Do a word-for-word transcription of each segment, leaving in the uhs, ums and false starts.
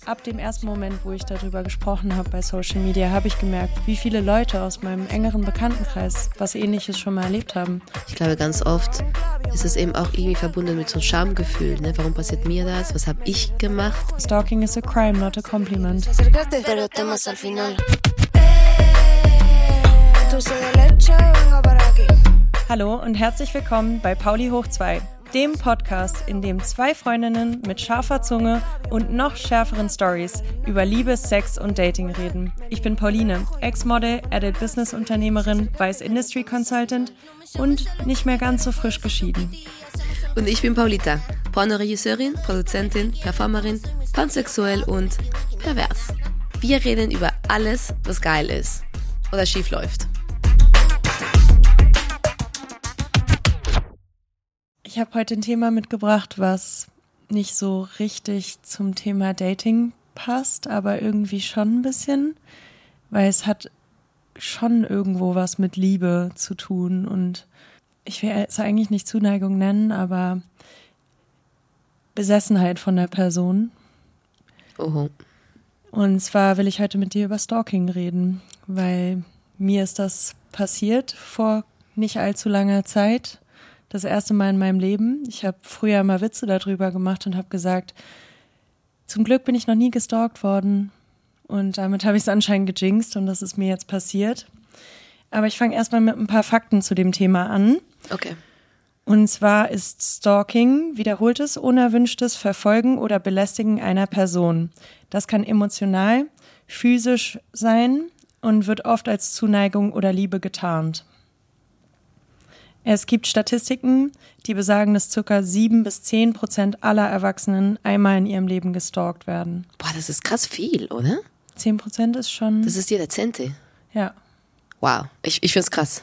Ab dem ersten Moment, wo ich darüber gesprochen habe bei Social Media, habe ich gemerkt, wie viele Leute aus meinem engeren Bekanntenkreis was Ähnliches schon mal erlebt haben. Ich glaube, ganz oft ist es eben auch irgendwie verbunden mit so einem Schamgefühl. Ne? Warum passiert mir das? Was habe ich gemacht? Stalking is a crime, not a compliment. Hallo und herzlich willkommen bei Pauli hoch zwei, dem Podcast, in dem zwei Freundinnen mit scharfer Zunge und noch schärferen Stories über Liebe, Sex und Dating reden. Ich bin Pauline, Ex-Model, Adult-Business-Unternehmerin, Vice Industry Consultant und nicht mehr ganz so frisch geschieden. Und ich bin Paulita, Pornoregisseurin, Produzentin, Performerin, pansexuell und pervers. Wir reden über alles, was geil ist oder schief läuft. Ich habe heute ein Thema mitgebracht, was nicht so richtig zum Thema Dating passt, aber irgendwie schon ein bisschen, weil es hat schon irgendwo was mit Liebe zu tun und ich will es eigentlich nicht Zuneigung nennen, aber Besessenheit von der Person. Oho. Und zwar will ich heute mit dir über Stalking reden, weil mir ist das passiert vor nicht allzu langer Zeit. Das erste Mal in meinem Leben. Ich habe früher mal Witze darüber gemacht und habe gesagt, zum Glück bin ich noch nie gestalkt worden. Und damit habe ich es anscheinend gejinxt und das ist mir jetzt passiert. Aber ich fange erstmal mit ein paar Fakten zu dem Thema an. Okay. Und zwar ist Stalking wiederholtes, unerwünschtes Verfolgen oder Belästigen einer Person. Das kann emotional, physisch sein und wird oft als Zuneigung oder Liebe getarnt. Es gibt Statistiken, die besagen, dass ca. sieben bis zehn Prozent aller Erwachsenen einmal in ihrem Leben gestalkt werden. Boah, das ist krass viel, oder? zehn Prozent ist schon... Das ist jeder Zehnte. Ja. Wow, ich, ich finde es krass.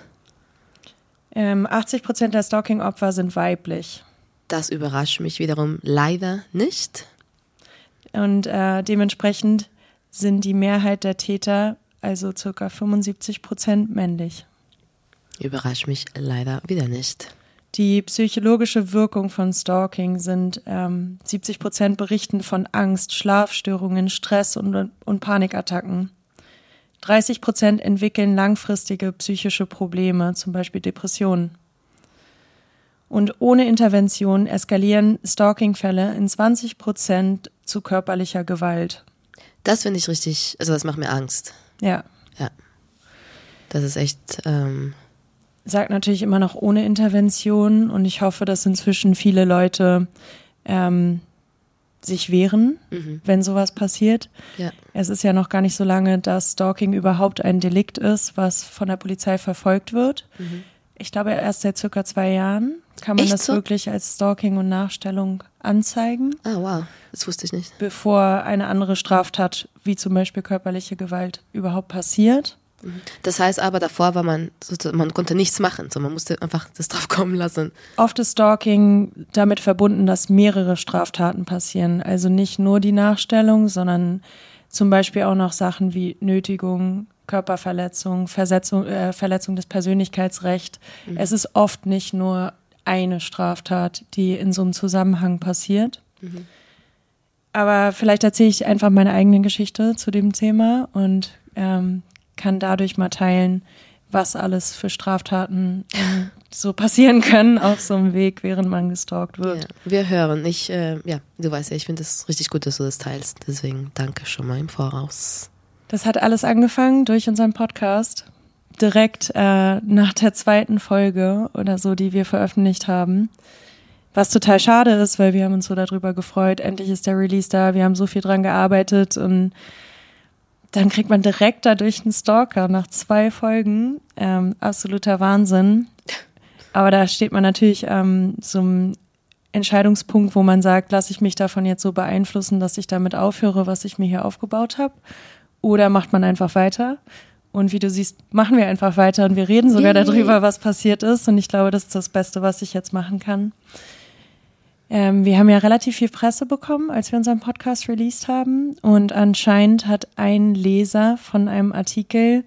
Ähm, achtzig Prozent der Stalking-Opfer sind weiblich. Das überrascht mich wiederum leider nicht. Und äh, dementsprechend sind die Mehrheit der Täter, also ca. fünfundsiebzig Prozent, männlich. Überrascht mich leider wieder nicht. Die psychologische Wirkung von Stalking sind ähm, siebzig Prozent berichten von Angst, Schlafstörungen, Stress und, und Panikattacken. dreißig Prozent entwickeln langfristige psychische Probleme, zum Beispiel Depressionen. Und ohne Intervention eskalieren Stalking-Fälle in zwanzig Prozent zu körperlicher Gewalt. Das finde ich richtig, also das macht mir Angst. Ja. Ja. Das ist echt... Ähm Sagt natürlich immer noch ohne Intervention und ich hoffe, dass inzwischen viele Leute ähm, sich wehren, mhm. wenn sowas passiert. Ja. Es ist ja noch gar nicht so lange, dass Stalking überhaupt ein Delikt ist, was von der Polizei verfolgt wird. Mhm. Ich glaube, erst seit circa zwei Jahren kann man Echt das so? wirklich als Stalking und Nachstellung anzeigen. Ah, wow, das wusste ich nicht. Bevor eine andere Straftat, wie zum Beispiel körperliche Gewalt, überhaupt passiert. Das heißt aber, davor war man, man konnte nichts machen, so man musste einfach das drauf kommen lassen. Oft ist Stalking damit verbunden, dass mehrere Straftaten passieren. Also nicht nur die Nachstellung, sondern zum Beispiel auch noch Sachen wie Nötigung, Körperverletzung, Versetzung, äh, Verletzung des Persönlichkeitsrechts. Mhm. Es ist oft nicht nur eine Straftat, die in so einem Zusammenhang passiert. Mhm. Aber vielleicht erzähle ich einfach meine eigene Geschichte zu dem Thema und ähm, kann dadurch mal teilen, was alles für Straftaten ähm, so passieren können auf so einem Weg, während man gestalkt wird. Ja, wir hören. Ich, äh, ja, du weißt ja, ich finde es richtig gut, dass du das teilst. Deswegen danke schon mal im Voraus. Das hat alles angefangen durch unseren Podcast. Direkt äh, nach der zweiten Folge oder so, die wir veröffentlicht haben. Was total schade ist, weil wir haben uns so darüber gefreut. Endlich ist der Release da. Wir haben so viel dran gearbeitet und dann kriegt man direkt dadurch einen Stalker nach zwei Folgen. Ähm, absoluter Wahnsinn. Aber da steht man natürlich ähm, so einem Entscheidungspunkt, wo man sagt, lasse ich mich davon jetzt so beeinflussen, dass ich damit aufhöre, was ich mir hier aufgebaut habe? Oder macht man einfach weiter? Und wie du siehst, machen wir einfach weiter und wir reden sogar Yay. darüber, was passiert ist. Und ich glaube, das ist das Beste, was ich jetzt machen kann. Ähm, wir haben ja relativ viel Presse bekommen, als wir unseren Podcast released haben. Und anscheinend hat ein Leser von einem Artikel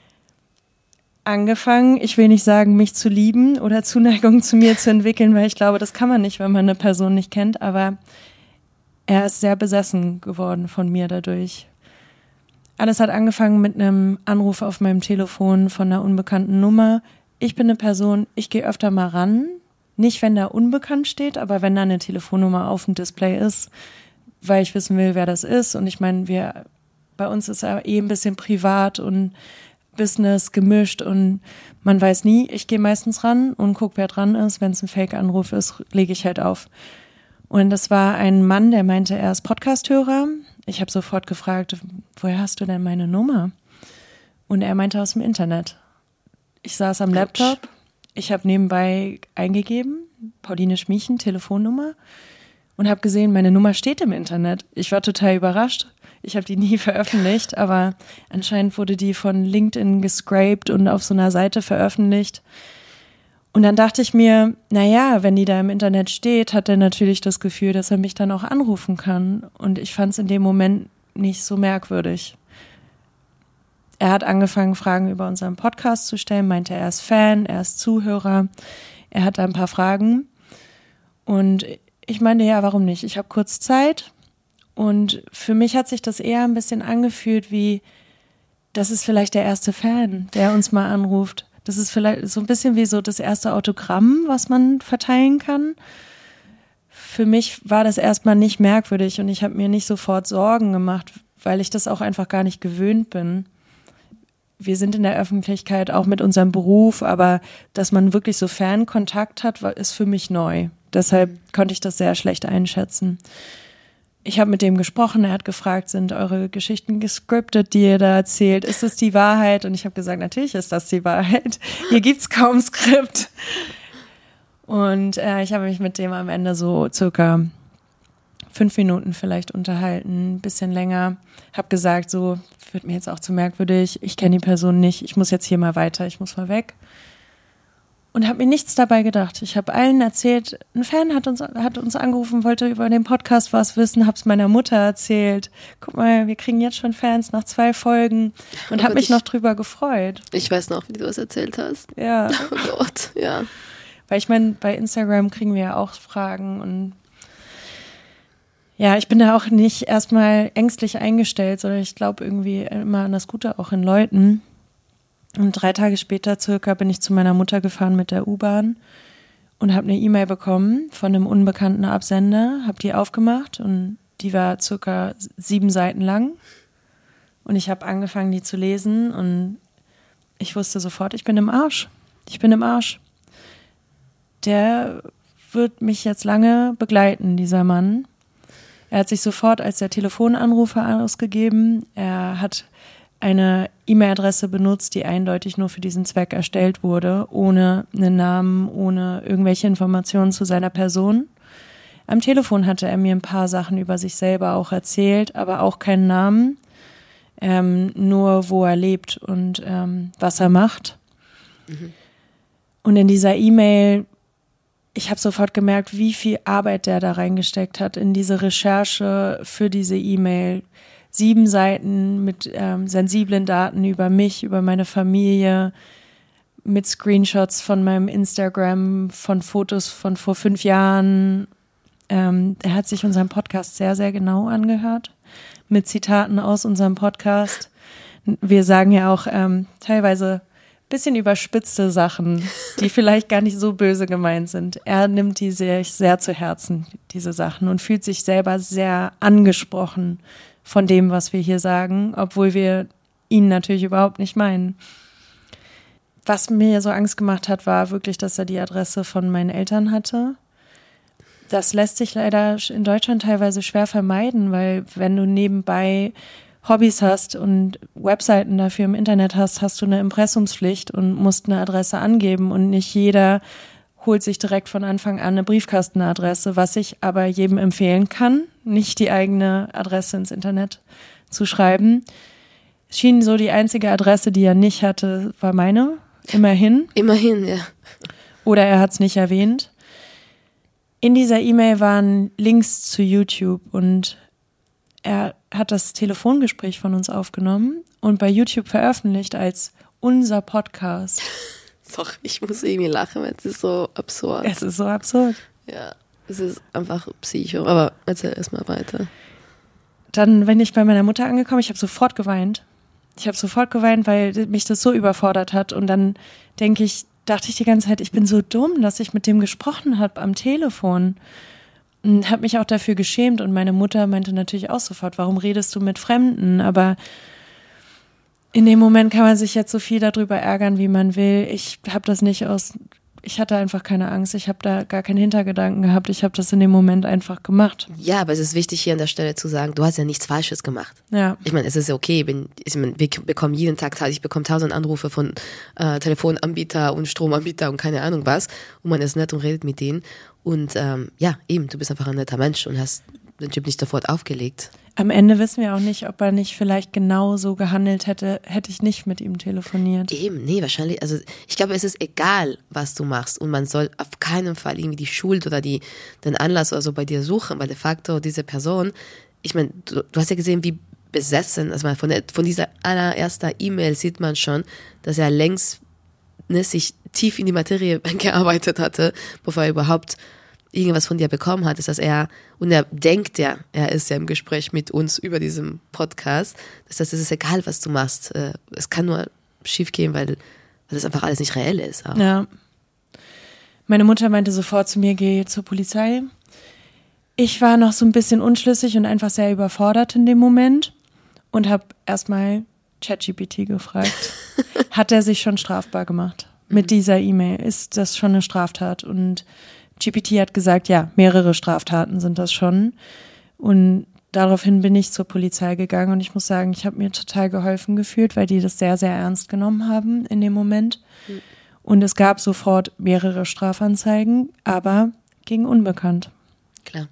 angefangen, ich will nicht sagen, mich zu lieben oder Zuneigung zu mir zu entwickeln, weil ich glaube, das kann man nicht, wenn man eine Person nicht kennt. Aber er ist sehr besessen geworden von mir dadurch. Alles hat angefangen mit einem Anruf auf meinem Telefon von einer unbekannten Nummer. Ich bin eine Person, ich gehe öfter mal ran. Nicht, wenn da unbekannt steht, aber wenn da eine Telefonnummer auf dem Display ist, weil ich wissen will, wer das ist. Und ich meine, wir, bei uns ist ja eh ein bisschen privat und Business gemischt und man weiß nie. Ich gehe meistens ran und gucke, wer dran ist. Wenn es ein Fake-Anruf ist, lege ich halt auf. Und das war ein Mann, der meinte, er ist Podcast-Hörer. Ich habe sofort gefragt, woher hast du denn meine Nummer? Und er meinte, aus dem Internet. Ich saß am Laptop, ich habe nebenbei eingegeben, Pauline Schmiechen, Telefonnummer, und habe gesehen, meine Nummer steht im Internet. Ich war total überrascht. Ich habe die nie veröffentlicht, aber anscheinend wurde die von LinkedIn gescraped und auf so einer Seite veröffentlicht. Und dann dachte ich mir, naja, wenn die da im Internet steht, hat er natürlich das Gefühl, dass er mich dann auch anrufen kann. Und ich fand es in dem Moment nicht so merkwürdig. Er hat angefangen, Fragen über unseren Podcast zu stellen, meinte, er ist Fan, er ist Zuhörer. Er hat da ein paar Fragen. Und ich meinte, ja, warum nicht? Ich habe kurz Zeit. Und für mich hat sich das eher ein bisschen angefühlt wie, das ist vielleicht der erste Fan, der uns mal anruft. Das ist vielleicht so ein bisschen wie so das erste Autogramm, was man verteilen kann. Für mich war das erstmal nicht merkwürdig und ich habe mir nicht sofort Sorgen gemacht, weil ich das auch einfach gar nicht gewöhnt bin. Wir sind in der Öffentlichkeit auch mit unserem Beruf, aber dass man wirklich so Fernkontakt hat, ist für mich neu. Deshalb konnte ich das sehr schlecht einschätzen. Ich habe mit dem gesprochen, er hat gefragt, sind eure Geschichten gescriptet, die ihr da erzählt? Ist es die Wahrheit? Und ich habe gesagt, natürlich ist das die Wahrheit. Hier gibt's kaum Skript. Und äh, ich habe mich mit dem am Ende so circa fünf Minuten vielleicht unterhalten, ein bisschen länger. Habe gesagt, so, wird mir jetzt auch zu merkwürdig, ich kenne die Person nicht, ich muss jetzt hier mal weiter, ich muss mal weg. Und habe mir nichts dabei gedacht. Ich habe allen erzählt, ein Fan hat uns hat uns angerufen, wollte über den Podcast was wissen, habe es meiner Mutter erzählt. Guck mal, wir kriegen jetzt schon Fans nach zwei Folgen und oh habe mich ich, noch drüber gefreut. Ich weiß noch, wie du das erzählt hast. Ja. Oh Gott, ja. Weil ich meine, bei Instagram kriegen wir ja auch Fragen und ja, ich bin da auch nicht erstmal ängstlich eingestellt, sondern ich glaube irgendwie immer an das Gute auch in Leuten. Und drei Tage später circa bin ich zu meiner Mutter gefahren mit der U-Bahn und habe eine E-Mail bekommen von einem unbekannten Absender, habe die aufgemacht und die war circa sieben Seiten lang. Und ich habe angefangen, die zu lesen und ich wusste sofort, ich bin im Arsch. Ich bin im Arsch. Der wird mich jetzt lange begleiten, dieser Mann. Er hat sich sofort als der Telefonanrufer ausgegeben. Er hat eine E-Mail-Adresse benutzt, die eindeutig nur für diesen Zweck erstellt wurde, ohne einen Namen, ohne irgendwelche Informationen zu seiner Person. Am Telefon hatte er mir ein paar Sachen über sich selber auch erzählt, aber auch keinen Namen, ähm, nur wo er lebt und ähm, was er macht. Mhm. Und in dieser E-Mail, ich habe sofort gemerkt, wie viel Arbeit der da reingesteckt hat in diese Recherche für diese E-Mail. Sieben Seiten mit ähm, sensiblen Daten über mich, über meine Familie, mit Screenshots von meinem Instagram, von Fotos von vor fünf Jahren. Ähm, er hat sich unseren Podcast sehr, sehr genau angehört, mit Zitaten aus unserem Podcast. Wir sagen ja auch ähm, teilweise ein bisschen überspitzte Sachen, die vielleicht gar nicht so böse gemeint sind. Er nimmt die sich sehr zu Herzen, diese Sachen, und fühlt sich selber sehr angesprochen von dem, was wir hier sagen, obwohl wir ihn natürlich überhaupt nicht meinen. Was mir so Angst gemacht hat, war wirklich, dass er die Adresse von meinen Eltern hatte. Das lässt sich leider in Deutschland teilweise schwer vermeiden, weil wenn du nebenbei Hobbys hast und Webseiten dafür im Internet hast, hast du eine Impressumspflicht und musst eine Adresse angeben und nicht jeder holt sich direkt von Anfang an eine Briefkastenadresse, was ich aber jedem empfehlen kann, nicht die eigene Adresse ins Internet zu schreiben. Es schien so, die einzige Adresse, die er nicht hatte, war meine, immerhin. Immerhin, ja. Oder er hat es nicht erwähnt. In dieser E-Mail waren Links zu YouTube und er hat das Telefongespräch von uns aufgenommen und bei YouTube veröffentlicht als unser Podcast. Doch, ich muss irgendwie lachen, weil es ist so absurd. Es ist so absurd. Ja, Es ist einfach Psycho. Aber erzähl erstmal weiter. Dann bin ich bei meiner Mutter angekommen. Ich habe sofort geweint. Ich habe sofort geweint, weil mich das so überfordert hat. Und dann denke ich, dachte ich die ganze Zeit, ich bin so dumm, dass ich mit dem gesprochen habe am Telefon. Und habe mich auch dafür geschämt. Und meine Mutter meinte natürlich auch sofort, warum redest du mit Fremden? Aber in dem Moment kann man sich jetzt so viel darüber ärgern, wie man will. Ich habe das nicht aus, ich hatte einfach keine Angst. Ich habe da gar keinen Hintergedanken gehabt. Ich habe das in dem Moment einfach gemacht. Ja, aber es ist wichtig hier an der Stelle zu sagen, du hast ja nichts Falsches gemacht. Ja. Ich meine, es ist ja okay, wenn, ich meine, wir bekommen jeden Tag, ich bekomme tausend Anrufe von äh, Telefonanbieter und Stromanbieter und keine Ahnung was. Und man ist nett und redet mit denen. Und ähm, ja, eben, du bist einfach ein netter Mensch und hast den Typ nicht sofort aufgelegt. Am Ende wissen wir auch nicht, ob er nicht vielleicht genau so gehandelt hätte, hätte ich nicht mit ihm telefoniert. Eben, nee, wahrscheinlich, also ich glaube, es ist egal, was du machst und man soll auf keinen Fall irgendwie die Schuld oder die, den Anlass oder so bei dir suchen, weil de facto diese Person, ich meine, du, du hast ja gesehen, wie besessen, also von, der, von dieser allerersten E-Mail sieht man schon, dass er längst ne, sich tief in die Materie gearbeitet hatte, bevor er überhaupt irgendwas von dir bekommen hat, ist, dass er, und er denkt ja, er ist ja im Gespräch mit uns über diesen Podcast, das heißt, es ist egal, was du machst, es kann nur schief gehen, weil, weil das einfach alles nicht reell ist. Auch. Ja. Meine Mutter meinte sofort zu mir, geh zur Polizei. Ich war noch so ein bisschen unschlüssig und einfach sehr überfordert in dem Moment und habe erstmal ChatGPT gefragt, hat er sich schon strafbar gemacht mit dieser E-Mail? Ist das schon eine Straftat? Und G P T hat gesagt, ja, mehrere Straftaten sind das schon. Und daraufhin bin ich zur Polizei gegangen und ich muss sagen, ich habe mir total geholfen gefühlt, weil die das sehr, sehr ernst genommen haben in dem Moment. Mhm. Und es gab sofort mehrere Strafanzeigen, aber gegen unbekannt. Klar.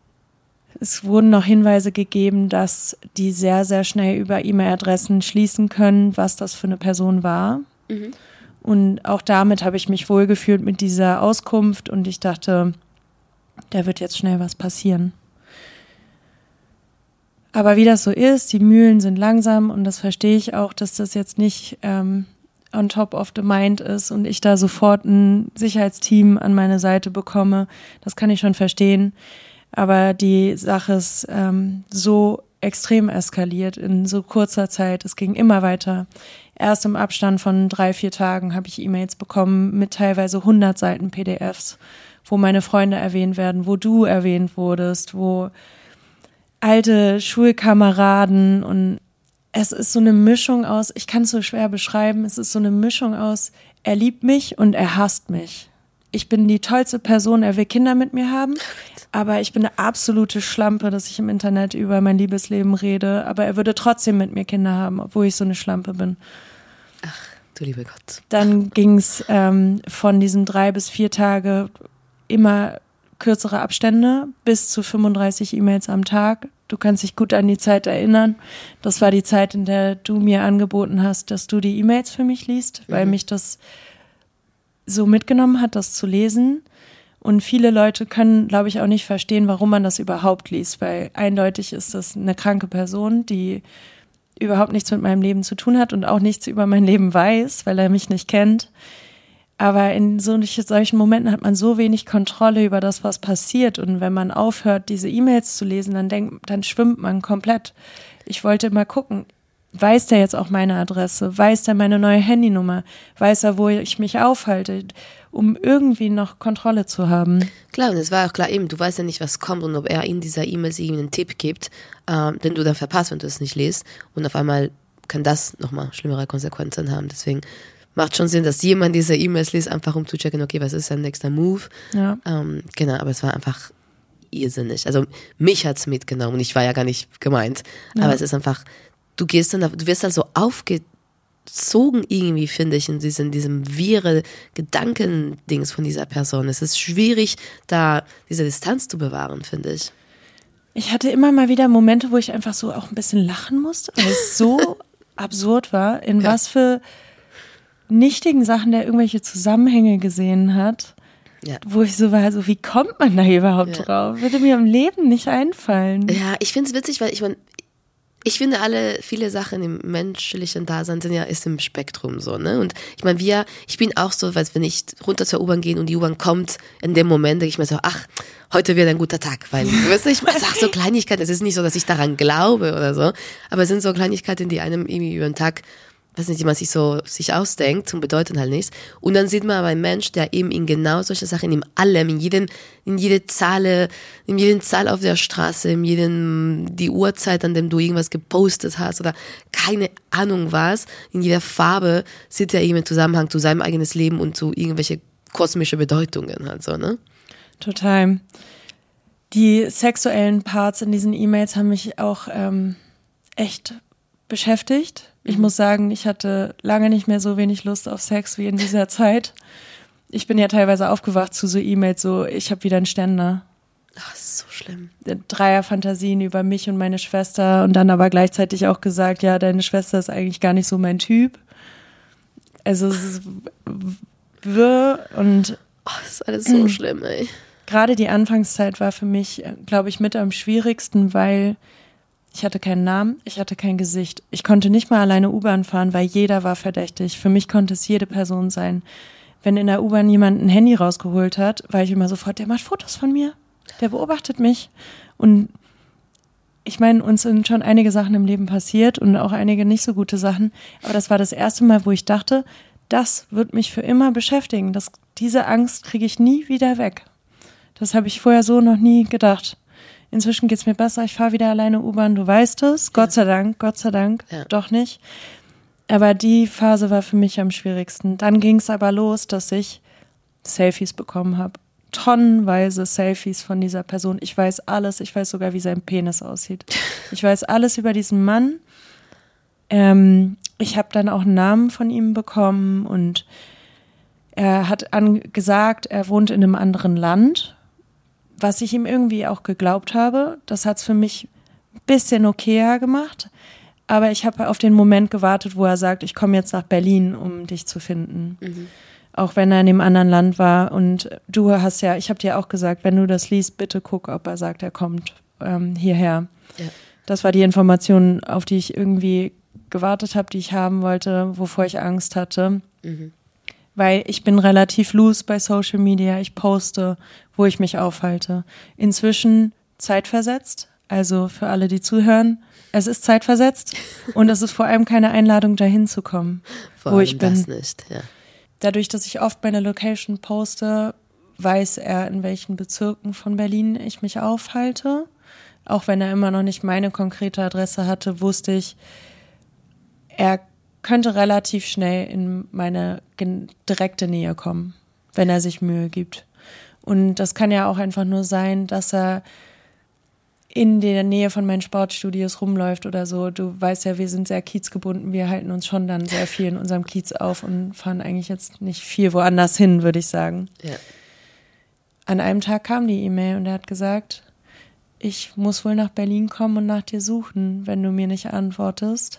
Es wurden noch Hinweise gegeben, dass die sehr, sehr schnell über E-Mail-Adressen schließen können, was das für eine Person war. Mhm. Und auch damit habe ich mich wohlgefühlt mit dieser Auskunft und ich dachte, da wird jetzt schnell was passieren. Aber wie das so ist, die Mühlen sind langsam und das verstehe ich auch, dass das jetzt nicht ähm, on top of the mind ist und ich da sofort ein Sicherheitsteam an meine Seite bekomme. Das kann ich schon verstehen. Aber die Sache ist ähm, so extrem eskaliert in so kurzer Zeit. Es ging immer weiter. Erst im Abstand von drei, vier Tagen habe ich E-Mails bekommen mit teilweise hundert Seiten P D Fs, wo meine Freunde erwähnt werden, wo du erwähnt wurdest, wo alte Schulkameraden und es ist so eine Mischung aus, ich kann es so schwer beschreiben, es ist so eine Mischung aus, er liebt mich und er hasst mich. Ich bin die tollste Person, er will Kinder mit mir haben, aber ich bin eine absolute Schlampe, dass ich im Internet über mein Liebesleben rede, aber er würde trotzdem mit mir Kinder haben, obwohl ich so eine Schlampe bin. Ach, du lieber Gott. Dann ging es ähm, von diesen drei bis vier Tage immer kürzere Abstände bis zu fünfunddreißig E-Mails am Tag. Du kannst dich gut an die Zeit erinnern. Das war die Zeit, in der du mir angeboten hast, dass du die E-Mails für mich liest, weil mhm. mich das so mitgenommen hat, das zu lesen. Und viele Leute können, glaube ich, auch nicht verstehen, warum man das überhaupt liest, weil eindeutig ist das eine kranke Person, die überhaupt nichts mit meinem Leben zu tun hat und auch nichts über mein Leben weiß, weil er mich nicht kennt. Aber in solchen Momenten hat man so wenig Kontrolle über das, was passiert. Und wenn man aufhört, diese E-Mails zu lesen, dann denkt, dann schwimmt man komplett. Ich wollte immer gucken, weiß der jetzt auch meine Adresse? Weiß der meine neue Handynummer? Weiß er, wo ich mich aufhalte? Um irgendwie noch Kontrolle zu haben. Klar, und es war auch klar eben, du weißt ja nicht, was kommt und ob er in dieser E-Mail irgendwie einen Tipp gibt, ähm, den du dann verpasst, wenn du es nicht liest. Und auf einmal kann das nochmal schlimmere Konsequenzen haben. Deswegen macht schon Sinn, dass jemand diese E-Mails liest, einfach um zu checken, okay, was ist sein nächster Move? Ja. Ähm, genau, aber es war einfach irrsinnig. Also mich hat's mitgenommen und ich war ja gar nicht gemeint. Ja. Aber es ist einfach, du gehst dann, du wirst halt so aufgezogen irgendwie, finde ich, in diesem, diesem wirre Gedankendings von dieser Person. Es ist schwierig, da diese Distanz zu bewahren, finde ich. Ich hatte immer mal wieder Momente, wo ich einfach so auch ein bisschen lachen musste, weil es so absurd war, in ja. was für nichtigen Sachen der irgendwelche Zusammenhänge gesehen hat, ja. wo ich so war, so wie kommt man da überhaupt ja. drauf? Würde mir im Leben nicht einfallen. Ja, ich finde es witzig, weil ich meine, Ich finde alle, viele Sachen im menschlichen Dasein sind ja, ist im Spektrum so, ne? Und ich meine, wir, ich bin auch so, weil wenn ich runter zur U-Bahn gehe und die U-Bahn kommt, in dem Moment denke ich mir so, ach, heute wird ein guter Tag, weil, weißt du, ich sag so Kleinigkeiten, es ist nicht so, dass ich daran glaube oder so, aber es sind so Kleinigkeiten, die einem irgendwie über den Tag, weiß nicht, die man sich so, sich ausdenkt und bedeuten halt nichts. Und dann sieht man aber einen Mensch, der eben in genau solche Sachen, in allem, in jedem, in jede Zahl, in jeden Zahl auf der Straße, in jedem, die Uhrzeit, an dem du irgendwas gepostet hast oder keine Ahnung was, in jeder Farbe sieht er eben im Zusammenhang zu seinem eigenen Leben und zu irgendwelche kosmische Bedeutungen halt so, ne? Total. Die sexuellen Parts in diesen E-Mails haben mich auch ähm, echt beschäftigt. Ich muss sagen, ich hatte lange nicht mehr so wenig Lust auf Sex wie in dieser Zeit. Ich bin ja teilweise aufgewacht zu so E-Mails, so ich habe wieder einen Ständer. Ach, das ist so schlimm. Dreierfantasien über mich und meine Schwester und dann aber gleichzeitig auch gesagt, ja, deine Schwester ist eigentlich gar nicht so mein Typ. Also es ist wirr und oh, das ist alles so schlimm, ey. Gerade die Anfangszeit war für mich, glaube ich, mit am schwierigsten, weil ich hatte keinen Namen, ich hatte kein Gesicht. Ich konnte nicht mal alleine U-Bahn fahren, weil jeder war verdächtig. Für mich konnte es jede Person sein. Wenn in der U-Bahn jemand ein Handy rausgeholt hat, war ich immer sofort, der macht Fotos von mir, der beobachtet mich. Und ich meine, uns sind schon einige Sachen im Leben passiert und auch einige nicht so gute Sachen. Aber das war das erste Mal, wo ich dachte, das wird mich für immer beschäftigen. Das, diese Angst kriege ich nie wieder weg. Das habe ich vorher so noch nie gedacht. Inzwischen geht's mir besser, ich fahre wieder alleine U-Bahn, du weißt es, Gott sei Dank, Gott sei Dank, ja. Doch nicht. Aber die Phase war für mich am schwierigsten. Dann ging's aber los, dass ich Selfies bekommen habe. Tonnenweise Selfies von dieser Person. Ich weiß alles, ich weiß sogar, wie sein Penis aussieht. Ich weiß alles über diesen Mann. Ähm, ich habe dann auch einen Namen von ihm bekommen und er hat an- gesagt, er wohnt in einem anderen Land. Was ich ihm irgendwie auch geglaubt habe, das hat es für mich ein bisschen okayer gemacht. Aber ich habe auf den Moment gewartet, wo er sagt, ich komme jetzt nach Berlin, um dich zu finden. Mhm. Auch wenn er in dem anderen Land war. Und du hast ja, ich habe dir auch gesagt, wenn du das liest, bitte guck, ob er sagt, er kommt ähm, hierher. Ja. Das war die Information, auf die ich irgendwie gewartet habe, die ich haben wollte, wovor ich Angst hatte. Mhm. Weil ich bin relativ loose bei Social Media. Ich poste, wo ich mich aufhalte. Inzwischen zeitversetzt. Also für alle, die zuhören, es ist zeitversetzt. Und es ist vor allem keine Einladung, dahin zu kommen, vor wo ich bin. Das nicht, ja. Dadurch, dass ich oft meine Location poste, weiß er, in welchen Bezirken von Berlin ich mich aufhalte. Auch wenn er immer noch nicht meine konkrete Adresse hatte, wusste ich, er könnte relativ schnell in meine gen- direkte Nähe kommen, wenn er sich Mühe gibt. Und das kann ja auch einfach nur sein, dass er in der Nähe von meinen Sportstudios rumläuft oder so. Du weißt ja, wir sind sehr kiezgebunden. Wir halten uns schon dann sehr viel in unserem Kiez auf und fahren eigentlich jetzt nicht viel woanders hin, würde ich sagen. Ja. An einem Tag kam die E-Mail und er hat gesagt, ich muss wohl nach Berlin kommen und nach dir suchen, wenn du mir nicht antwortest.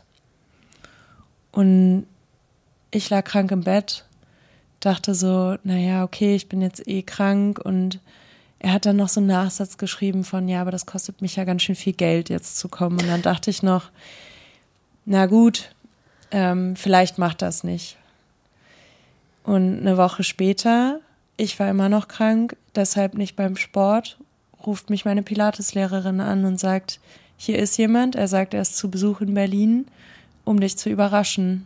Und ich lag krank im Bett, dachte so, naja, okay, ich bin jetzt eh krank. Und er hat dann noch so einen Nachsatz geschrieben von, ja, aber das kostet mich ja ganz schön viel Geld, jetzt zu kommen. Und dann dachte ich noch, na gut, ähm, vielleicht macht das nicht. Und eine Woche später, ich war immer noch krank, deshalb nicht beim Sport, ruft mich meine Pilateslehrerin an und sagt, hier ist jemand, er sagt, er ist zu Besuch in Berlin, um dich zu überraschen.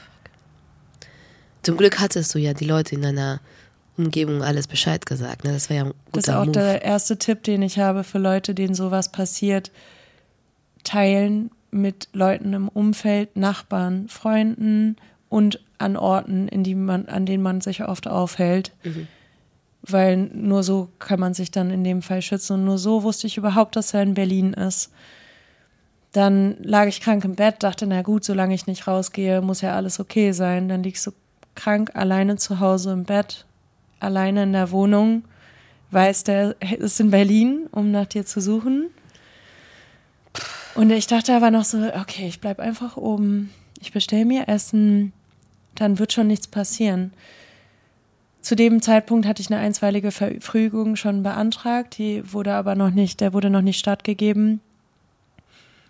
Zum Glück hattest du ja die Leute in deiner Umgebung alles Bescheid gesagt. Ne? Das war ja ein guter Das ist auch Move. Der erste Tipp, den ich habe für Leute, denen sowas passiert. Teilen mit Leuten im Umfeld, Nachbarn, Freunden und an Orten, in die man, an denen man sich oft aufhält. Mhm. Weil nur so kann man sich dann in dem Fall schützen. Und nur so wusste ich überhaupt, dass er in Berlin ist. Dann lag ich krank im Bett, dachte, na gut, solange ich nicht rausgehe, muss ja alles okay sein. Dann liegst du krank, alleine zu Hause im Bett, alleine in der Wohnung, weiß, der ist in Berlin, um nach dir zu suchen. Und ich dachte aber noch so, okay, ich bleib einfach oben, ich bestelle mir Essen, dann wird schon nichts passieren. Zu dem Zeitpunkt hatte ich eine einstweilige Verfügung schon beantragt, die wurde aber noch nicht, der wurde noch nicht stattgegeben.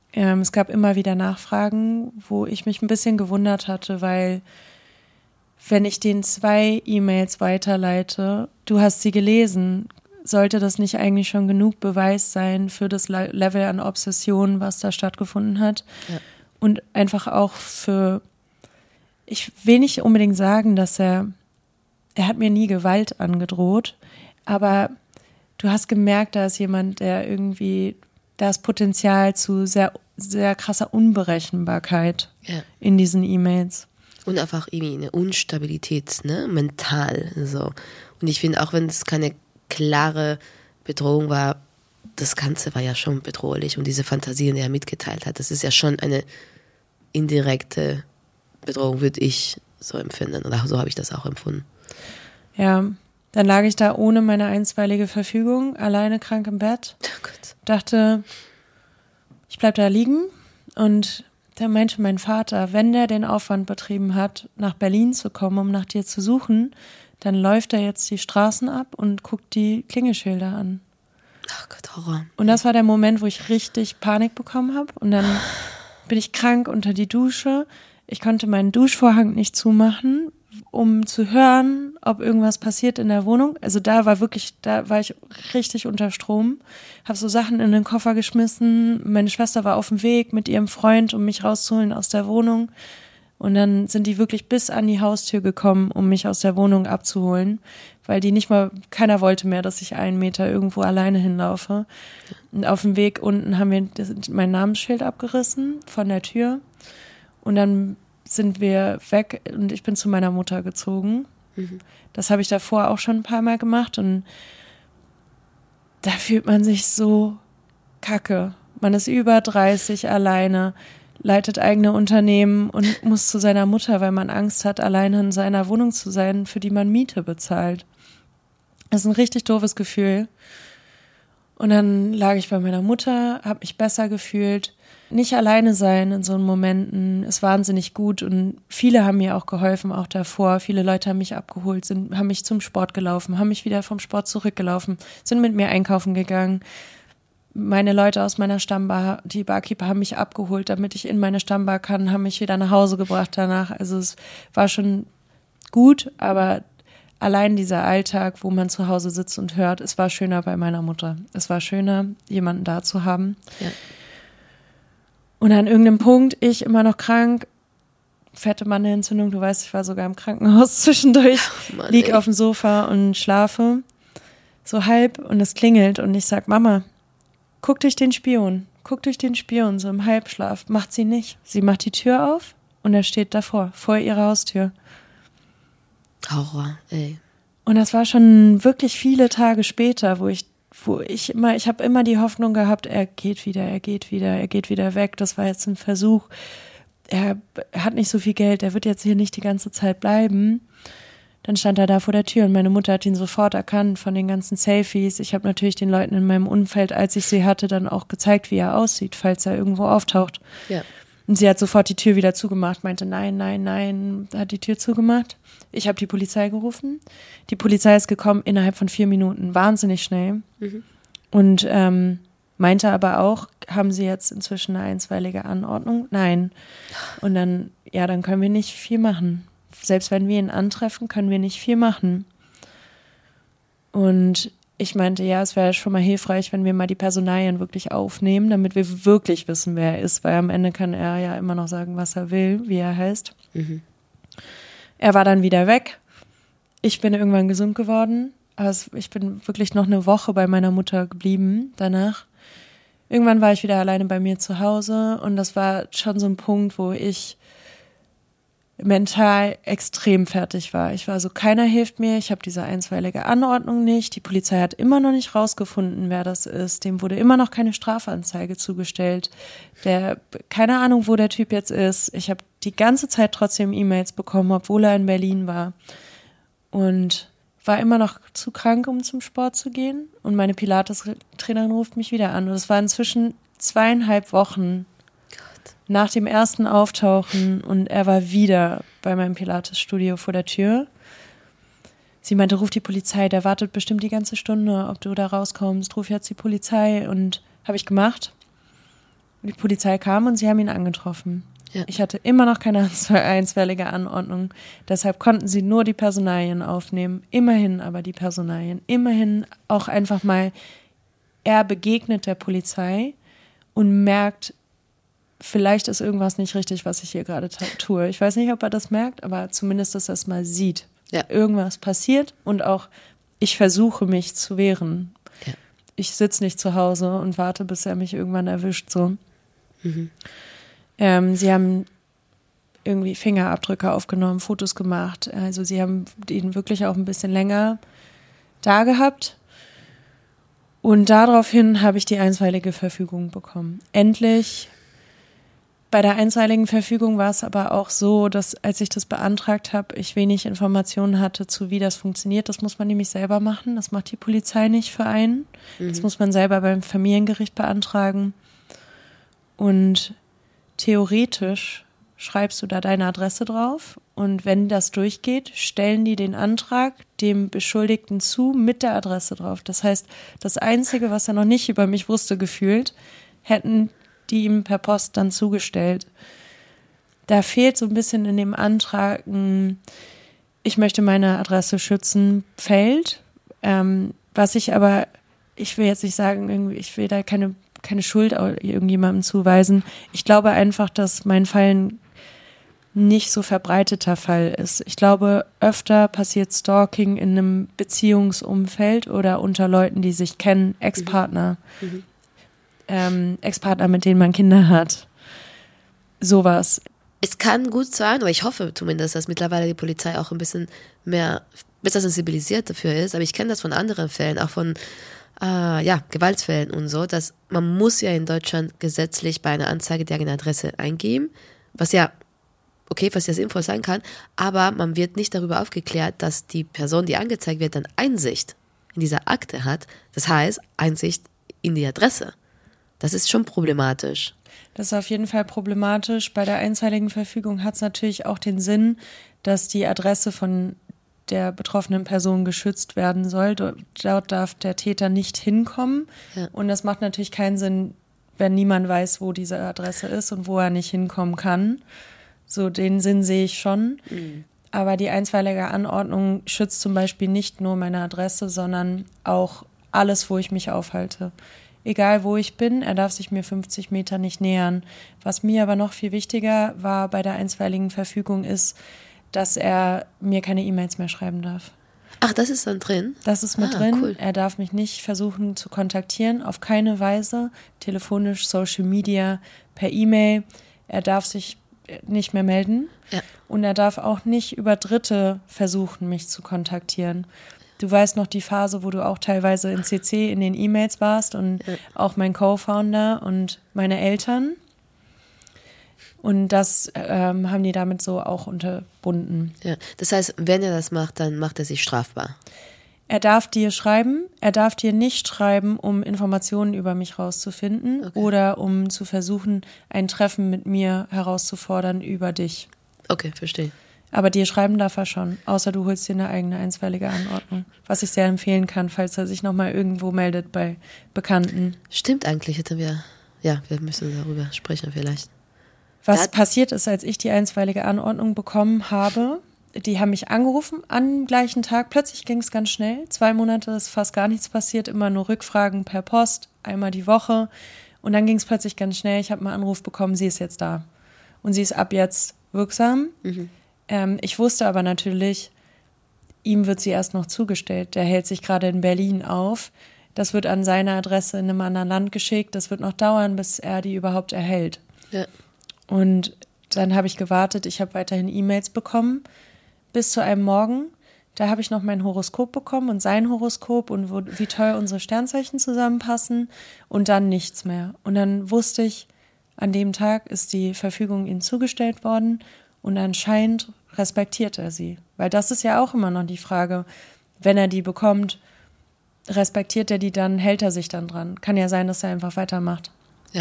Ähm, es gab immer wieder Nachfragen, wo ich mich ein bisschen gewundert hatte, weil wenn ich den zwei E-Mails weiterleite, du hast sie gelesen, sollte das nicht eigentlich schon genug Beweis sein für das Le- Level an Obsession, was da stattgefunden hat? Ja. Und einfach auch für, ich will nicht unbedingt sagen, dass er, er hat mir nie Gewalt angedroht, aber du hast gemerkt, da ist jemand, der irgendwie, da ist Potenzial zu sehr, sehr krasser Unberechenbarkeit Ja. in diesen E-Mails. Und einfach irgendwie eine Unstabilität, ne, mental, so. Und ich finde, auch wenn es keine klare Bedrohung war, das Ganze war ja schon bedrohlich und diese Fantasien, die er mitgeteilt hat, das ist ja schon eine indirekte Bedrohung, würde ich so empfinden, oder so habe ich das auch empfunden. Ja, dann lag ich da ohne meine einstweilige Verfügung, alleine krank im Bett, Oh Gott. dachte, ich bleib da liegen und da meinte mein Vater, wenn der den Aufwand betrieben hat, nach Berlin zu kommen, um nach dir zu suchen, dann läuft er jetzt die Straßen ab und guckt die Klingelschilder an. Ach Gott, Horror. Und das war der Moment, wo ich richtig Panik bekommen habe. Und dann bin ich krank unter die Dusche. Ich konnte meinen Duschvorhang nicht zumachen, um zu hören, ob irgendwas passiert in der Wohnung. Also da war wirklich, da war ich richtig unter Strom. Habe so Sachen in den Koffer geschmissen. Meine Schwester war auf dem Weg mit ihrem Freund, um mich rauszuholen aus der Wohnung. Und dann sind die wirklich bis an die Haustür gekommen, um mich aus der Wohnung abzuholen, weil die nicht mal, keiner wollte mehr, dass ich einen Meter irgendwo alleine hinlaufe. Und auf dem Weg unten haben wir das, mein Namensschild abgerissen von der Tür. Und dann sind wir weg und ich bin zu meiner Mutter gezogen. Mhm. Das habe ich davor auch schon ein paar Mal gemacht und da fühlt man sich so kacke. Man ist über dreißig alleine, leitet eigene Unternehmen und muss zu seiner Mutter, weil man Angst hat, alleine in seiner Wohnung zu sein, für die man Miete bezahlt. Das ist ein richtig doofes Gefühl. Und dann lag ich bei meiner Mutter, habe mich besser gefühlt. Nicht alleine sein in so einen Momenten ist wahnsinnig gut und viele haben mir auch geholfen, auch davor. Viele Leute haben mich abgeholt, sind, haben mich zum Sport gelaufen, haben mich wieder vom Sport zurückgelaufen, sind mit mir einkaufen gegangen. Meine Leute aus meiner Stammbar, die Barkeeper, haben mich abgeholt, damit ich in meine Stammbar kann, haben mich wieder nach Hause gebracht danach. Also es war schon gut, aber allein dieser Alltag, wo man zu Hause sitzt und hört, es war schöner bei meiner Mutter. Es war schöner, jemanden da zu haben. Ja. Und an irgendeinem Punkt, ich immer noch krank, fette Mandelentzündung, du weißt, ich war sogar im Krankenhaus zwischendurch, oh Mann, lieg ey. auf dem Sofa und schlafe so halb und es klingelt und ich sag, Mama, guck durch den Spion, guck durch den Spion, so im Halbschlaf. Macht sie nicht. Sie macht die Tür auf und er steht davor, vor ihrer Haustür. Horror, ey. Und das war schon wirklich viele Tage später, wo ich, wo ich immer, ich habe immer die Hoffnung gehabt, er geht wieder, er geht wieder, er geht wieder weg. Das war jetzt ein Versuch. Er hat nicht so viel Geld, er wird jetzt hier nicht die ganze Zeit bleiben. Dann stand er da vor der Tür und meine Mutter hat ihn sofort erkannt von den ganzen Selfies. Ich habe natürlich den Leuten in meinem Umfeld, als ich sie hatte, dann auch gezeigt, wie er aussieht, falls er irgendwo auftaucht. Ja. Und sie hat sofort die Tür wieder zugemacht, meinte, nein, nein, nein, hat die Tür zugemacht. Ich habe die Polizei gerufen. Die Polizei ist gekommen innerhalb von vier Minuten, wahnsinnig schnell. Mhm. Und ähm, meinte aber auch, haben Sie jetzt inzwischen eine einstweilige Anordnung? Nein. Und dann, ja, dann können wir nicht viel machen. Selbst wenn wir ihn antreffen, können wir nicht viel machen. Und ich meinte, ja, es wäre schon mal hilfreich, wenn wir mal die Personalien wirklich aufnehmen, damit wir wirklich wissen, wer er ist, weil am Ende kann er ja immer noch sagen, was er will, wie er heißt. Mhm. Er war dann wieder weg. Ich bin irgendwann gesund geworden. Also ich bin wirklich noch eine Woche bei meiner Mutter geblieben danach. Irgendwann war ich wieder alleine bei mir zu Hause und das war schon so ein Punkt, wo ich mental extrem fertig war. Ich war so, keiner hilft mir, ich habe diese einstweilige Anordnung nicht, die Polizei hat immer noch nicht rausgefunden, wer das ist, dem wurde immer noch keine Strafanzeige zugestellt, der, keine Ahnung, wo der Typ jetzt ist. Ich habe die ganze Zeit trotzdem E-Mails bekommen, obwohl er in Berlin war und war immer noch zu krank, um zum Sport zu gehen und meine Pilates-Trainerin ruft mich wieder an und es war inzwischen zweieinhalb Wochen nach dem ersten Auftauchen und er war wieder bei meinem Pilates-Studio vor der Tür. Sie meinte, ruf die Polizei, der wartet bestimmt die ganze Stunde, ob du da rauskommst, ruf jetzt die Polizei und habe ich gemacht. Die Polizei kam und sie haben ihn angetroffen. Ja. Ich hatte immer noch keine einstweilige Anordnung. Deshalb konnten sie nur die Personalien aufnehmen. Immerhin aber die Personalien. Immerhin auch einfach mal, er begegnet der Polizei und merkt, vielleicht ist irgendwas nicht richtig, was ich hier gerade ta- tue. Ich weiß nicht, ob er das merkt, aber zumindest, dass er es mal sieht. Ja. Irgendwas passiert und auch ich versuche mich zu wehren. Ja. Ich sitze nicht zu Hause und warte, bis er mich irgendwann erwischt. So. Mhm. Ähm, sie haben irgendwie Fingerabdrücke aufgenommen, Fotos gemacht. Also sie haben ihn wirklich auch ein bisschen länger da gehabt. Und daraufhin habe ich die einstweilige Verfügung bekommen. Endlich. Bei der einstweiligen Verfügung war es aber auch so, dass als ich das beantragt habe, ich wenig Informationen hatte zu, wie das funktioniert. Das muss man nämlich selber machen. Das macht die Polizei nicht für einen. Mhm. Das muss man selber beim Familiengericht beantragen. Und theoretisch schreibst du da deine Adresse drauf und wenn das durchgeht, stellen die den Antrag dem Beschuldigten zu mit der Adresse drauf. Das heißt, das Einzige, was er noch nicht über mich wusste, gefühlt, hätten die ihm per Post dann zugestellt. Da fehlt so ein bisschen in dem Antrag ein, ich möchte meine Adresse schützen, Feld, ähm, was ich aber, ich will jetzt nicht sagen, irgendwie, ich will da keine keine Schuld irgendjemandem zuweisen. Ich glaube einfach, dass mein Fall ein nicht so verbreiteter Fall ist. Ich glaube, öfter passiert Stalking in einem Beziehungsumfeld oder unter Leuten, die sich kennen, Ex-Partner, mhm. ähm, Ex-Partner, mit denen man Kinder hat. Sowas. Es kann gut sein, aber ich hoffe zumindest, dass mittlerweile die Polizei auch ein bisschen mehr, besser sensibilisiert dafür ist. Aber ich kenne das von anderen Fällen, auch von Uh, ja, Gewaltfällen und so, dass man muss ja in Deutschland gesetzlich bei einer Anzeige die eigene Adresse eingeben, was ja, okay, was ja sinnvoll sein kann, aber man wird nicht darüber aufgeklärt, dass die Person, die angezeigt wird, dann Einsicht in dieser Akte hat, das heißt Einsicht in die Adresse. Das ist schon problematisch. Das ist auf jeden Fall problematisch. Bei der einstweiligen Verfügung hat es natürlich auch den Sinn, dass die Adresse von der betroffenen Person geschützt werden soll. Dort, dort darf der Täter nicht hinkommen. Ja. Und das macht natürlich keinen Sinn, wenn niemand weiß, wo diese Adresse ist und wo er nicht hinkommen kann. So, den Sinn sehe ich schon. Mhm. Aber die einstweilige Anordnung schützt zum Beispiel nicht nur meine Adresse, sondern auch alles, wo ich mich aufhalte. Egal, wo ich bin, er darf sich mir fünfzig Meter nicht nähern. Was mir aber noch viel wichtiger war bei der einstweiligen Verfügung ist, dass er mir keine E-Mails mehr schreiben darf. Ach, das ist dann drin? Das ist mit ah, drin. Cool. Er darf mich nicht versuchen zu kontaktieren, auf keine Weise, telefonisch, Social Media, per E-Mail. Er darf sich nicht mehr melden. Ja. Und er darf auch nicht über Dritte versuchen, mich zu kontaktieren. Du weißt noch die Phase, wo du auch teilweise in C C in den E-Mails warst und ja. auch mein Co-Founder und meine Eltern. Und das ähm, haben die damit so auch unterbunden. Ja, das heißt, wenn er das macht, dann macht er sich strafbar. Er darf dir schreiben, er darf dir nicht schreiben, um Informationen über mich rauszufinden okay. oder um zu versuchen, ein Treffen mit mir herauszufordern über dich. Okay, verstehe. Aber dir schreiben darf er schon, außer du holst dir eine eigene einstweilige Anordnung. Was ich sehr empfehlen kann, falls er sich nochmal irgendwo meldet bei Bekannten. Stimmt eigentlich, hätten wir, ja, wir müssen darüber sprechen vielleicht. Was das passiert ist, als ich die einstweilige Anordnung bekommen habe, die haben mich angerufen am gleichen Tag. Plötzlich ging es ganz schnell. Zwei Monate ist fast gar nichts passiert, immer nur Rückfragen per Post, einmal die Woche. Und dann ging es plötzlich ganz schnell. Ich habe einen Anruf bekommen, sie ist jetzt da. Und sie ist ab jetzt wirksam. Mhm. Ähm, ich wusste aber natürlich, ihm wird sie erst noch zugestellt. Der hält sich gerade in Berlin auf. Das wird an seine Adresse in einem anderen Land geschickt. Das wird noch dauern, bis er die überhaupt erhält. Ja. Und dann habe ich gewartet, ich habe weiterhin E-Mails bekommen, bis zu einem Morgen. Da habe ich noch mein Horoskop bekommen und sein Horoskop und wo, wie toll unsere Sternzeichen zusammenpassen und dann nichts mehr. Und dann wusste ich, an dem Tag ist die Verfügung ihm zugestellt worden und anscheinend respektiert er sie. Weil das ist ja auch immer noch die Frage, wenn er die bekommt, respektiert er die dann, hält er sich dann dran. Kann ja sein, dass er einfach weitermacht. Ja.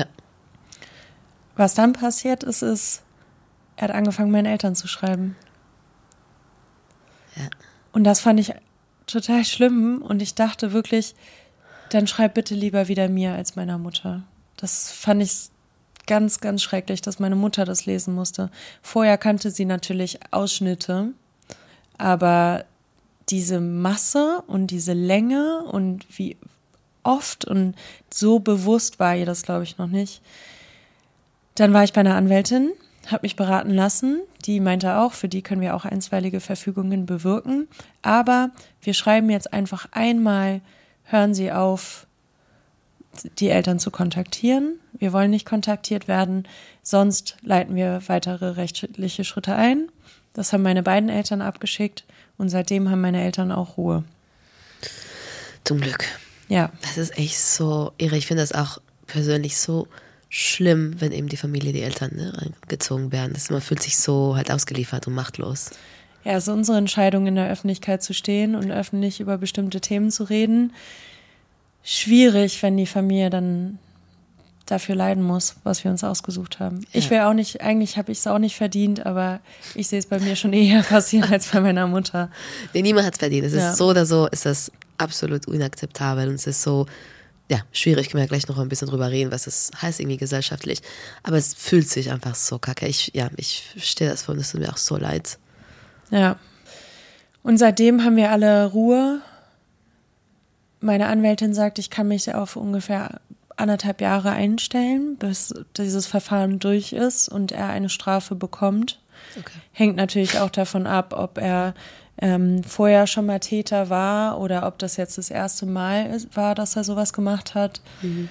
Was dann passiert ist, ist, er hat angefangen, meinen Eltern zu schreiben. Ja. Und das fand ich total schlimm und ich dachte wirklich, dann schreib bitte lieber wieder mir als meiner Mutter. Das fand ich ganz, ganz schrecklich, dass meine Mutter das lesen musste. Vorher kannte sie natürlich Ausschnitte, aber diese Masse und diese Länge und wie oft und so bewusst war ihr das, glaube ich, noch nicht. Dann war ich bei einer Anwältin, habe mich beraten lassen. Die meinte auch, für die können wir auch einstweilige Verfügungen bewirken. Aber wir schreiben jetzt einfach einmal, hören Sie auf, die Eltern zu kontaktieren. Wir wollen nicht kontaktiert werden, sonst leiten wir weitere rechtliche Schritte ein. Das haben meine beiden Eltern abgeschickt und seitdem haben meine Eltern auch Ruhe. Zum Glück. Ja. Das ist echt so irre. Ich finde das auch persönlich so schlimm, wenn eben die Familie, die Eltern ne, reingezogen werden. Das, man fühlt sich so halt ausgeliefert und machtlos. Ja, es ist unsere Entscheidung, in der Öffentlichkeit zu stehen und öffentlich über bestimmte Themen zu reden. Schwierig, wenn die Familie dann dafür leiden muss, was wir uns ausgesucht haben. Ja. Ich will auch nicht, eigentlich habe ich es auch nicht verdient, aber ich sehe es bei mir schon eher passieren als bei meiner Mutter. Nee, niemand hat es verdient. Es ja. ist so oder so, ist das absolut inakzeptabel und es ist so, ja, schwierig, können wir ja gleich noch ein bisschen drüber reden, was das heißt irgendwie gesellschaftlich, aber es fühlt sich einfach so kacke. Ich, ja, ich verstehe das von, das tut mir auch so leid. Ja. Und seitdem haben wir alle Ruhe. Meine Anwältin sagt, ich kann mich auf ungefähr anderthalb Jahre einstellen, bis dieses Verfahren durch ist und er eine Strafe bekommt. Okay. Hängt natürlich auch davon ab, ob er ähm, vorher schon mal Täter war oder ob das jetzt das erste Mal war, dass er sowas gemacht hat. Mhm.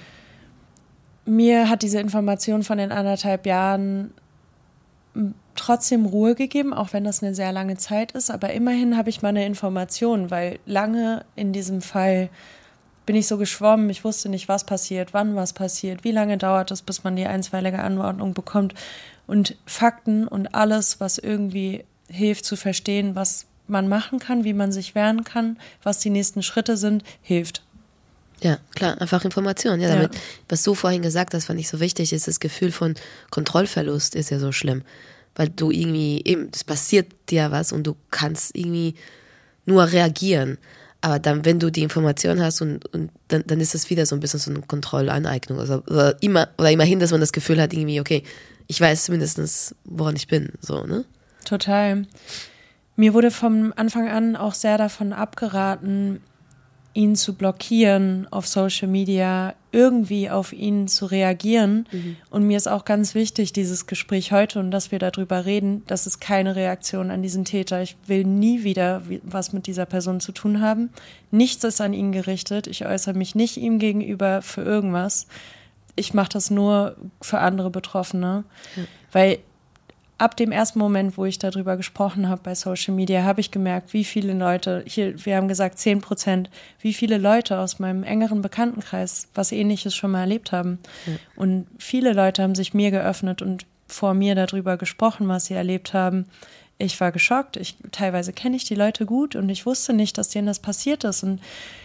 Mir hat diese Information von den anderthalb Jahren trotzdem Ruhe gegeben, auch wenn das eine sehr lange Zeit ist, aber immerhin habe ich mal eine Information, weil lange in diesem Fall bin ich so geschwommen, ich wusste nicht, was passiert, wann was passiert, wie lange dauert es, bis man die einstweilige Anordnung bekommt und Fakten und alles, was irgendwie hilft zu verstehen, was man machen kann, wie man sich wehren kann, was die nächsten Schritte sind, hilft. Ja, klar, einfach Information. Ja, damit, ja. Was du vorhin gesagt hast, fand ich so wichtig, ist das Gefühl von Kontrollverlust ist ja so schlimm, weil du irgendwie, eben, es passiert dir was und du kannst irgendwie nur reagieren. Aber dann, wenn du die Information hast und, und dann, dann ist es wieder so ein bisschen so eine Kontrollaneignung. Also, oder, immer, oder immerhin, dass man das Gefühl hat, irgendwie, okay, ich weiß zumindest, woran ich bin. So, ne? Total. Mir wurde vom Anfang an auch sehr davon abgeraten, ihn zu blockieren auf Social Media, irgendwie auf ihn zu reagieren. Mhm. Und mir ist auch ganz wichtig, dieses Gespräch heute und dass wir darüber reden, das ist keine Reaktion an diesen Täter. Ich will nie wieder was mit dieser Person zu tun haben. Nichts ist an ihn gerichtet. Ich äußere mich nicht ihm gegenüber für irgendwas. Ich mache das nur für andere Betroffene. Ja. Weil ab dem ersten Moment, wo ich darüber gesprochen habe bei Social Media, habe ich gemerkt, wie viele Leute, hier, wir haben gesagt zehn Prozent, wie viele Leute aus meinem engeren Bekanntenkreis was Ähnliches schon mal erlebt haben. Ja. Und viele Leute haben sich mir geöffnet und vor mir darüber gesprochen, was sie erlebt haben. Ich war geschockt. Ich, teilweise kenne ich die Leute gut und ich wusste nicht, dass denen das passiert ist. Und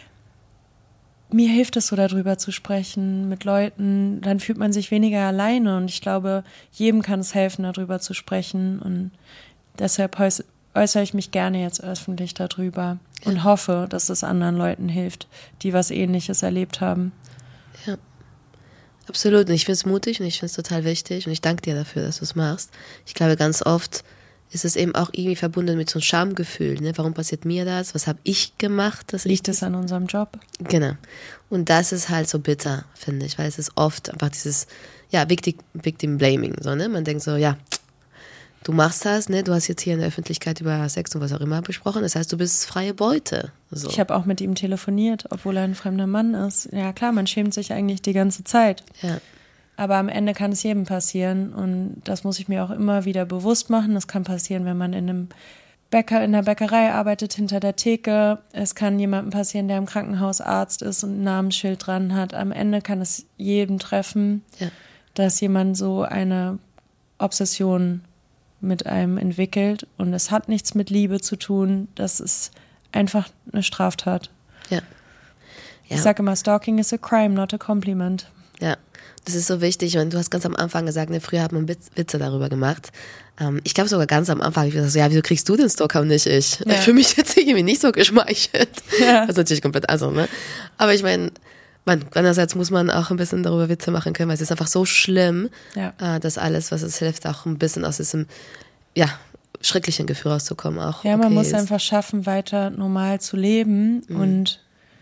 mir hilft es so, darüber zu sprechen mit Leuten, dann fühlt man sich weniger alleine und ich glaube, jedem kann es helfen, darüber zu sprechen und deshalb äußere ich mich gerne jetzt öffentlich darüber ja. und hoffe, dass es anderen Leuten hilft, die was Ähnliches erlebt haben. Ja, absolut. Und ich finde es mutig und ich finde es total wichtig und ich danke dir dafür, dass du es machst. Ich glaube, ganz oft ist es eben auch irgendwie verbunden mit so einem Schamgefühl. Ne? Warum passiert mir das? Was habe ich gemacht? Dass Liegt ich es an unserem Job? Genau. Und das ist halt so bitter, finde ich, weil es ist oft einfach dieses, ja, Victim, Victim Blaming. So, ne? Man denkt so, ja, du machst das, ne? Du hast jetzt hier in der Öffentlichkeit über Sex und was auch immer besprochen. Das heißt, du bist freie Beute. So. Ich habe auch mit ihm telefoniert, obwohl er ein fremder Mann ist. Ja klar, man schämt sich eigentlich die ganze Zeit. Ja. Aber am Ende kann es jedem passieren und das muss ich mir auch immer wieder bewusst machen. Das kann passieren, wenn man in einem Bäcker, in der Bäckerei arbeitet, hinter der Theke. Es kann jemandem passieren, der im Krankenhaus Arzt ist und ein Namensschild dran hat. Am Ende kann es jedem treffen, ja. dass jemand so eine Obsession mit einem entwickelt und es hat nichts mit Liebe zu tun. Das ist einfach eine Straftat. Ja. Ja. Ich sage immer, Stalking is a crime, not a compliment. Ja. Das ist so wichtig und du hast ganz am Anfang gesagt, ne, früher hat man Witze darüber gemacht. Ähm, ich glaube sogar ganz am Anfang, ich dachte so, ja, wieso kriegst du den Stalker und nicht ich? Ja. Für mich jetzt irgendwie nicht so geschmeichelt. Ja. Das ist natürlich komplett also, ne? Aber ich meine, man, einerseits muss man auch ein bisschen darüber Witze machen können, weil es ist einfach so schlimm, Ja. äh, dass alles, was es hilft, auch ein bisschen aus diesem, ja, schrecklichen Gefühl rauszukommen auch. Ja, man okay muss ist. einfach schaffen, weiter normal zu leben Mhm. und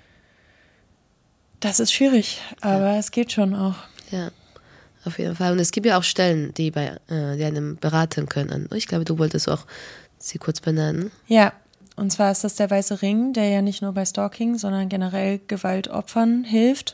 das ist schwierig, aber ja. es geht schon auch. Ja, auf jeden Fall. Und es gibt ja auch Stellen, die bei äh, die einem beraten können. Ich glaube, du wolltest auch sie kurz benennen. Ja, und zwar ist das der Weiße Ring, der ja nicht nur bei Stalking, sondern generell Gewaltopfern hilft.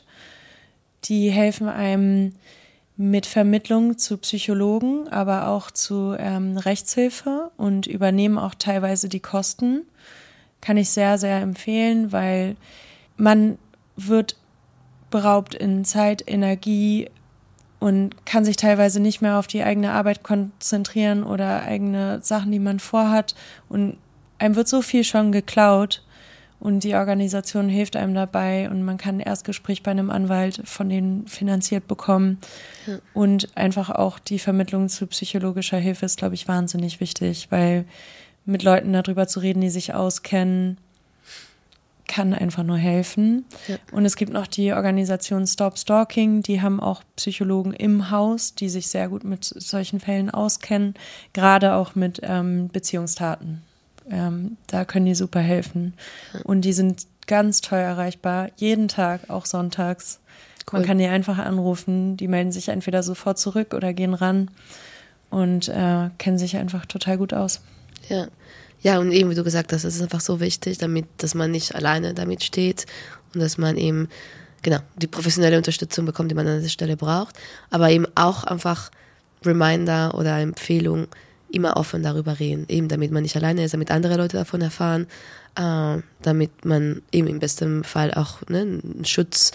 Die helfen einem mit Vermittlung zu Psychologen, aber auch zu ähm, Rechtshilfe und übernehmen auch teilweise die Kosten. Kann ich sehr, sehr empfehlen, weil man wird beraubt in Zeit, Energie und kann sich teilweise nicht mehr auf die eigene Arbeit konzentrieren oder eigene Sachen, die man vorhat. Und einem wird so viel schon geklaut und die Organisation hilft einem dabei und man kann ein Erstgespräch bei einem Anwalt von denen finanziert bekommen. Ja. Und einfach auch die Vermittlung zu psychologischer Hilfe ist, glaube ich, wahnsinnig wichtig, weil mit Leuten darüber zu reden, die sich auskennen, kann einfach nur helfen. Ja. Und es gibt noch die Organisation Stop Stalking, die haben auch Psychologen im Haus, die sich sehr gut mit solchen Fällen auskennen, gerade auch mit ähm, Beziehungstaten. Ähm, da können die super helfen. Ja. Und die sind ganz toll erreichbar, jeden Tag, auch sonntags. Cool. Man kann die einfach anrufen, die melden sich entweder sofort zurück oder gehen ran und äh, kennen sich einfach total gut aus. Ja. Ja, und eben, wie du gesagt hast, es ist einfach so wichtig, damit, dass man nicht alleine damit steht und dass man eben, genau, die professionelle Unterstützung bekommt, die man an dieser Stelle braucht, aber eben auch einfach Reminder oder Empfehlung, immer offen darüber reden, eben damit man nicht alleine ist, damit andere Leute davon erfahren, äh, damit man eben im besten Fall auch ne, einen Schutz,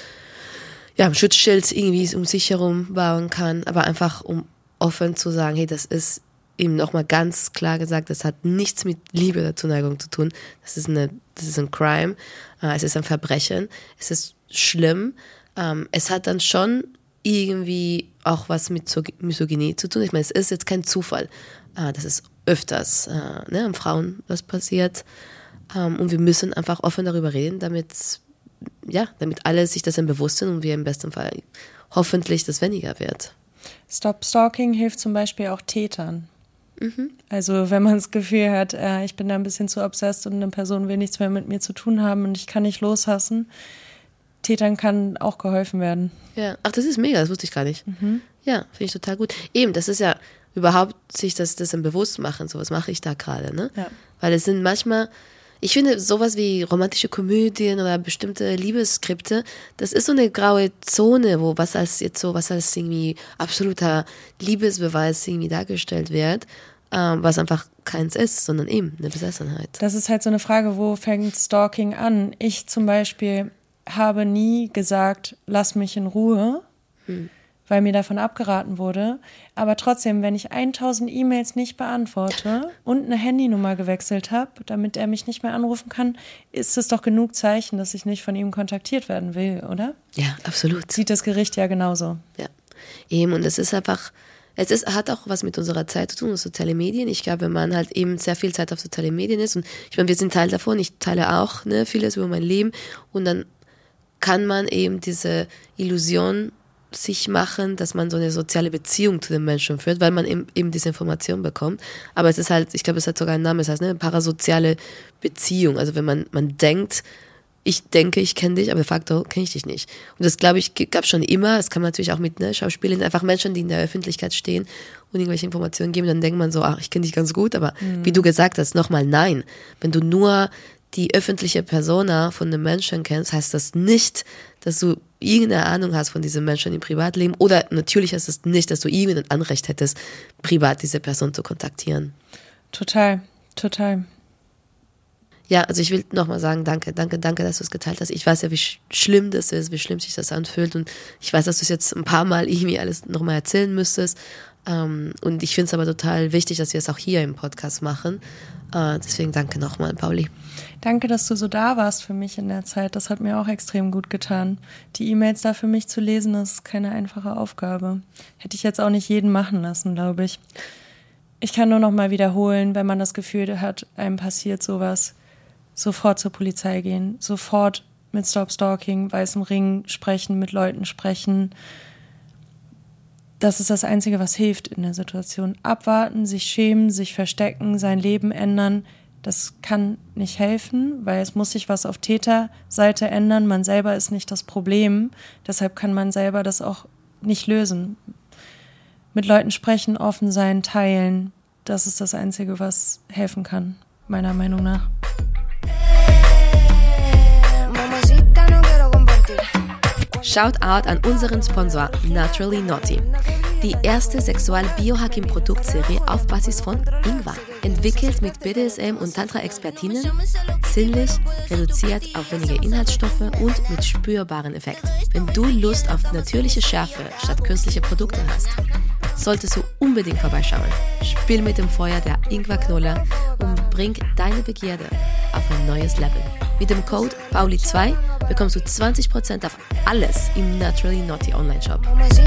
ja, ein Schutzschild irgendwie um sich herum bauen kann, aber einfach um offen zu sagen, hey, das ist eben nochmal ganz klar gesagt, das hat nichts mit Liebe oder Zuneigung zu tun. Das ist eine, das ist ein Crime, äh, es ist ein Verbrechen, es ist schlimm. Ähm, es hat dann schon irgendwie auch was mit Misogynie zu tun. Ich meine, es ist jetzt kein Zufall, äh, dass es öfters äh, ne, an Frauen was passiert. Ähm, und wir müssen einfach offen darüber reden, damit, ja, damit alle sich das bewusst sind und wir im besten Fall hoffentlich das weniger wird. Stop Stalking hilft zum Beispiel auch Tätern. Mhm. Also wenn man das Gefühl hat, äh, ich bin da ein bisschen zu obsessed und eine Person will nichts mehr mit mir zu tun haben und ich kann nicht loslassen, Tätern kann auch geholfen werden. Ja, ach, das ist mega, das wusste ich gar nicht. Mhm. Ja, finde ich total gut. Eben, das ist ja überhaupt sich das, das dann bewusst machen, so was mache ich da gerade, ne? Ja. Weil es sind manchmal, ich finde sowas wie romantische Komödien oder bestimmte Liebesskripte, das ist so eine graue Zone, wo was als jetzt so, was als irgendwie absoluter Liebesbeweis irgendwie dargestellt wird, ähm, was einfach keins ist, sondern eben eine Besessenheit. Das ist halt so eine Frage, wo fängt Stalking an? Ich zum Beispiel habe nie gesagt, lass mich in Ruhe, hm. weil mir davon abgeraten wurde. Aber trotzdem, wenn ich tausend E-Mails nicht beantworte und eine Handynummer gewechselt habe, damit er mich nicht mehr anrufen kann, ist es doch genug Zeichen, dass ich nicht von ihm kontaktiert werden will, oder? Ja, absolut. Sieht das Gericht ja genauso. Ja, eben. Und es ist einfach, es ist, hat auch was mit unserer Zeit zu tun, soziale Medien. Ich glaube, wenn man halt eben sehr viel Zeit auf soziale Medien ist und ich meine, wir sind Teil davon, ich teile auch ne, vieles über mein Leben und dann kann man eben diese Illusion sich machen, dass man so eine soziale Beziehung zu den Menschen führt, weil man eben, eben diese Information bekommt. Aber es ist halt, ich glaube, es hat sogar einen Namen, es heißt eine parasoziale Beziehung. Also wenn man, man denkt, ich denke, ich kenne dich, aber de facto kenne ich dich nicht. Und das, glaube ich, gab schon immer. Es kann man natürlich auch mit ne, Schauspielern, einfach Menschen, die in der Öffentlichkeit stehen und irgendwelche Informationen geben, dann denkt man so, ach, ich kenne dich ganz gut, aber mhm. wie du gesagt hast, nochmal nein. Wenn du nur die öffentliche Persona von einem Menschen kennst, heißt das nicht, dass du irgendeine Ahnung hast von diesem Menschen im Privatleben oder natürlich heißt es nicht, dass du irgendein Anrecht hättest, privat diese Person zu kontaktieren. Total, total. Ja, also ich will nochmal sagen, danke, danke, danke, dass du es geteilt hast. Ich weiß ja, wie sch- schlimm das ist, wie schlimm sich das anfühlt und ich weiß, dass du es jetzt ein paar Mal irgendwie alles nochmal erzählen müsstest. Ähm, und ich finde es aber total wichtig, dass wir es auch hier im Podcast machen. Äh, deswegen danke nochmal, Pauli. Danke, dass du so da warst für mich in der Zeit. Das hat mir auch extrem gut getan. Die E-Mails da für mich zu lesen, das ist keine einfache Aufgabe. Hätte ich jetzt auch nicht jeden machen lassen, glaube ich. Ich kann nur noch mal wiederholen, wenn man das Gefühl hat, einem passiert sowas, sofort zur Polizei gehen, sofort mit Stop Stalking, weißem Ring sprechen, mit Leuten sprechen. Das ist das Einzige, was hilft in der Situation. Abwarten, sich schämen, sich verstecken, sein Leben ändern, das kann nicht helfen, weil es muss sich was auf Täterseite ändern. Man selber ist nicht das Problem, deshalb kann man selber das auch nicht lösen. Mit Leuten sprechen, offen sein, teilen, das ist das Einzige, was helfen kann, meiner Meinung nach. Shoutout an unseren Sponsor Naturally Naughty. Die erste Sexual-Biohacking-Produktserie auf Basis von Ingwer. Entwickelt mit B D S M und Tantra-Expertinnen, sinnlich, reduziert auf wenige Inhaltsstoffe und mit spürbaren Effekten. Wenn du Lust auf natürliche Schärfe statt künstliche Produkte hast, solltest du unbedingt vorbeischauen. Spiel mit dem Feuer der Ingwerknolle und bring deine Begierde auf ein neues Level. Mit dem Code Pauli zwei bekommst du zwanzig Prozent auf alles im Naturally Naughty Online-Shop.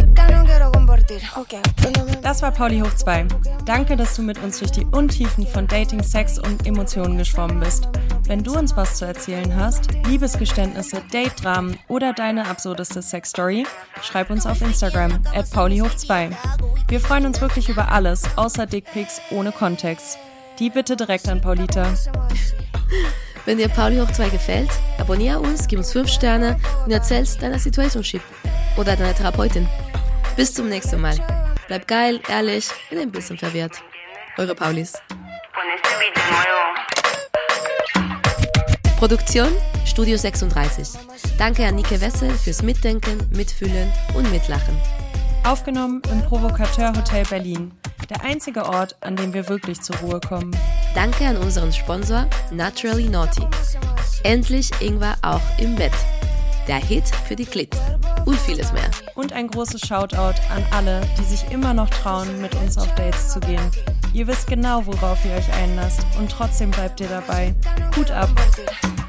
Das war Pauli hoch zwei. Danke, dass du mit uns durch die Untiefen von Dating, Sex und Emotionen geschwommen bist. Wenn du uns was zu erzählen hast, Liebesgeständnisse, Date-Dramen oder deine absurdeste Sex-Story, schreib uns auf Instagram at Pauli hoch zwei. Wir freuen uns wirklich über alles, außer Dickpics ohne Kontext. Die bitte direkt an Paulita. Wenn dir Pauli hoch zwei gefällt, abonniere uns, gib uns fünf Sterne und erzählst deiner Situationship oder deiner Therapeutin. Bis zum nächsten Mal. Bleib geil, ehrlich und ein bisschen verwirrt. Eure Paulis. Produktion Studio sechsunddreißig. Danke an Nike Wessel fürs Mitdenken, Mitfühlen und Mitlachen. Aufgenommen im Provocateur Hotel Berlin. Der einzige Ort, an dem wir wirklich zur Ruhe kommen. Danke an unseren Sponsor Naturally Naughty. Endlich Ingwer auch im Bett. Der Hit für die Klit. Und vieles mehr. Und ein großes Shoutout an alle, die sich immer noch trauen, mit uns auf Dates zu gehen. Ihr wisst genau, worauf ihr euch einlasst und trotzdem bleibt ihr dabei. Hut ab!